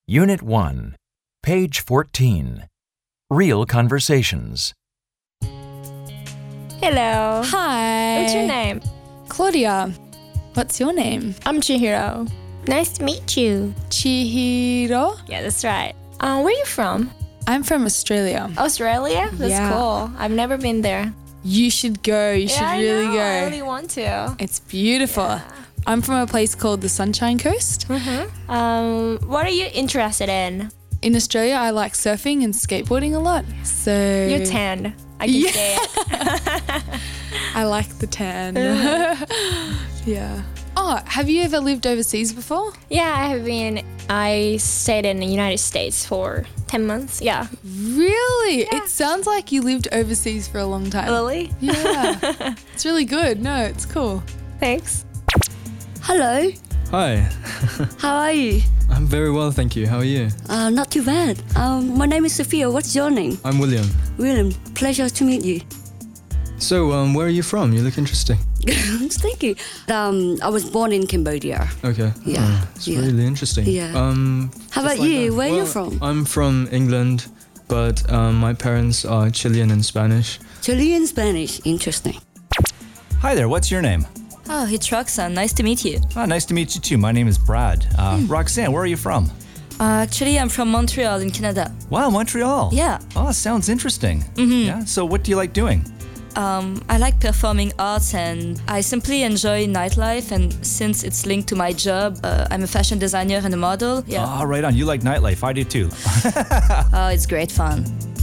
Unit 1, page 14. Real conversations. Hello. Hi. What's your name? Claudia. What's your name? I'm Chihiro. Nice to meet you. Chihiro. Yeah, that's right. Where are you from? I'm from Australia. Australia? That's Yeah. cool. I've never been there. You should go. You should I really know. go. I really want to. It's beautiful. I'm from a place called the Sunshine Coast. What are you interested in? In Australia, I like surfing and skateboarding a lot. So You're tan. I can Yeah. say it. I like the tan. Yeah. Oh, have you ever lived overseas before? Yeah, I have been. I stayed in the United States for 10 months. Yeah. Really? It sounds like you lived overseas for a long time. Really? Yeah. It's really good. No, it's cool. Thanks. Hello, Hi, how are you? I'm very well, thank you. How are you? Not too bad. My name is Sophia. What's your name? I'm William. William. Pleasure to meet you. So, where are you from? You look interesting. Thank you. I was born in Cambodia. Okay. Yeah, It's yeah. really interesting. Yeah. How about just like you? that. Where are you Well, from? I'm from England, but my parents are Chilean and Spanish. Chilean Spanish. Interesting. Hi there, what's your name? Oh, it's Roxanne. Nice to meet you. Oh, nice to meet you too. My name is Brad. Roxanne, where are you from? Actually, I'm from Montreal in Canada. Wow, Montreal. Yeah. Oh, sounds interesting. Yeah. So what do you like doing? I like performing arts and I simply enjoy nightlife. And since it's linked to my job, I'm a fashion designer and a model. Yeah. Oh, right on. You like nightlife. I do too. Oh, it's great fun.